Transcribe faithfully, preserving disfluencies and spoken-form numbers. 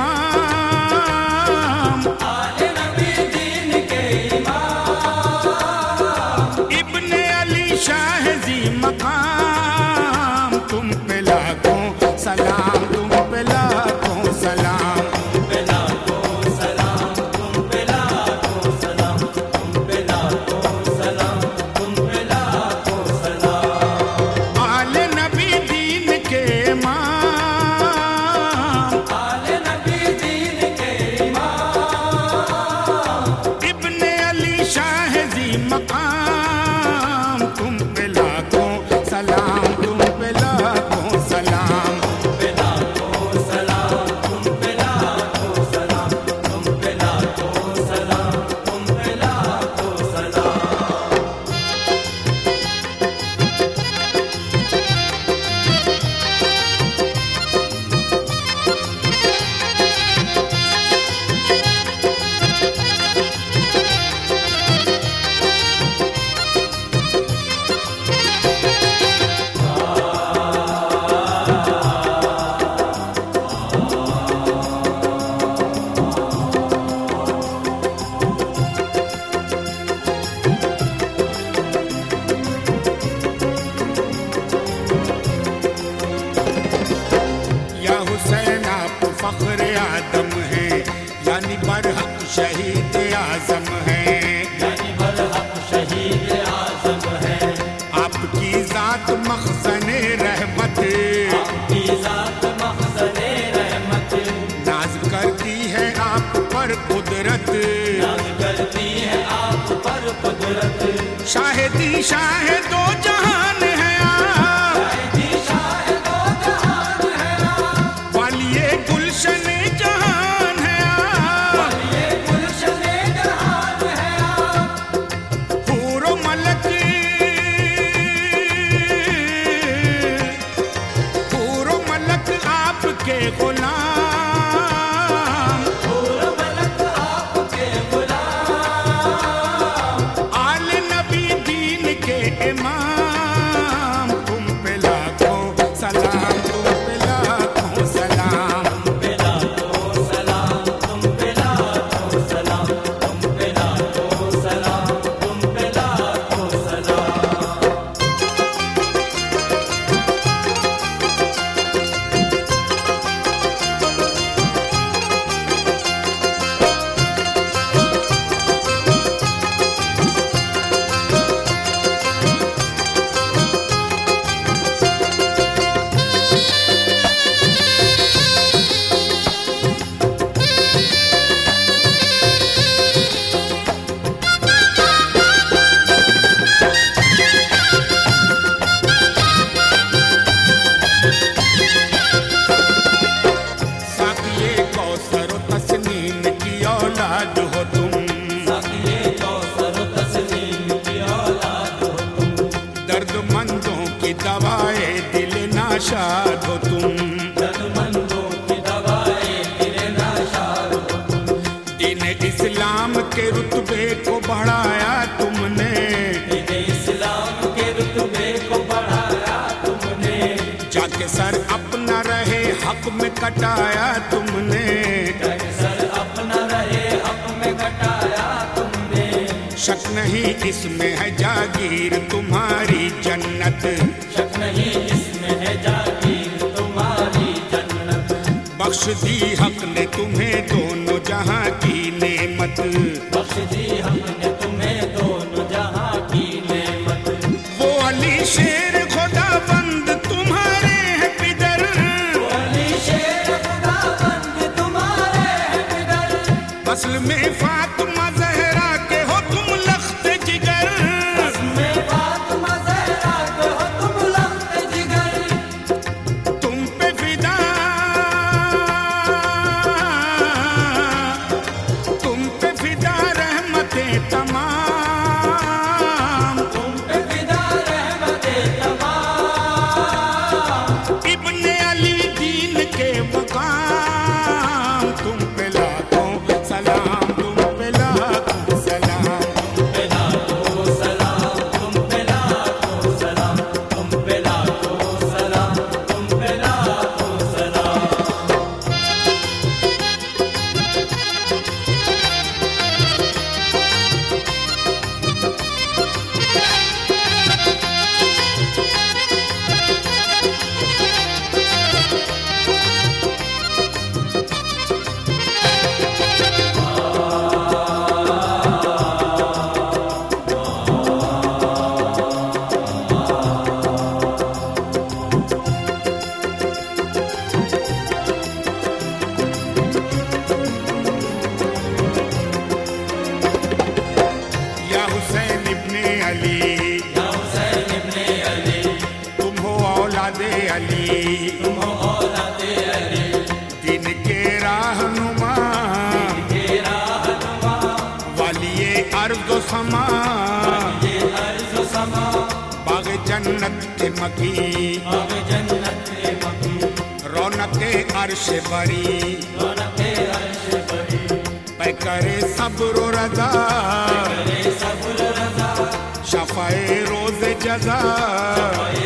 इमाम, आले नबी दीन के इमाम, इब्ने अली शाह जी मकाम, तुम पे लाखों सलाम, तुम पे लाखों सलाम। तुम पे लाखों सलाम, तुम पे लाखों सलाम, तुम पे लाखों सलाम, तुम पे लाखों सलाम। आले नबी दीन के इमाम, आले नबी दीन के इमाम, इब्ने अली शाह जी मकाम, तुम पे लाखों सलाम, तुम पे लाखों सलाम। तुम पे लाखों सलाम, तुम पे लाखों सलाम, तुम पे लाखों सलाम, तुम पे लाखों सलाम। या हुसैन आप फख्र आदम हैं, यानी बरहक शहीद आजम हैं। यानी बरहक शहीद आज़म है, आपकी जात मखज़ने रहमत, आपकी ज़ात मखज़ने रहमत, नाज करती है आप पर कुदरत। नाज़ करती है आप पर कुदरत। शाहिदी शाहिदो जहान है आप, शाहिदी शाहिदो जहान है आप, वालिए गुलशन जहान है आप। ये गुलशने जहान है आप, हूरो मलक, हूरो मलक आपके गुलाम, और मलक आपके गुलाम। आले नबी दीन के इमाम, तुम पे लाखों सलाम, तुम पे लाखों सलाम। तुम पे लाखों सलाम, तुम पे लाखों सलाम, तुम पे लाखों सलाम, तुम पे लाखों सलाम। साकिए कौसर व तस्नीम की औलाद हो तुम, साक़िए कौसर तस्लीम की औलाद हो तुम, दर्दमंदों की दवाए दिल नाशाद हो तुम। दर्दमंदों की दवाएं दिल नाशाद हो तुम, दीन इस्लाम के रुतबे को बढ़ाया तुमने, दीन इस्लाम के रुतबे को बढ़ाया तुमने, जाके सर अपना रहे हक में कटाया तुमने। सर अपना रहे हक में कटाया तुमने। शक नहीं इसमें है जागीर तुम्हारी जन्नत, शक नहीं इसमें है जागीर तुम्हारी जन्नत, बख्श दी हक ने तुम्हें दोनों जहां की नेमत। बख्श दी हमने तुम्हें दोनों जहां की नेमत। वो अली शेर खुदा बंद तुम्हारे हैं पिदर, अली शेर खुदाबंद तुम्हारे हैं पिदर, असल में फातिमा जहरा के हो तुम लख्त जिगर। में फातिमा ज़हरा के हो तुम लख्त जिगर, तुम पे फिदा, तुम पे फिदा रहमतें तमाम, तुम पे फिदा रहमते तमाम। इब्ने अली दीन के मकाम, तुम पे लाखों सलाम, तुम पे अली, तुम हो औलादे अली, दिन के रहनुमा, के रहनुमा, वालिए अर्ज़ समा, ये अर्ज़ समा, बाग जन्नत के मकी, बाग जन्नत के मकी, रौनके अर्श बरी, रौनके अर्श बरी, पे करे सब्र रज़ा, करे सब्र रज़ा, शफ़ाए रोज़ जज़ा, शफ़ाए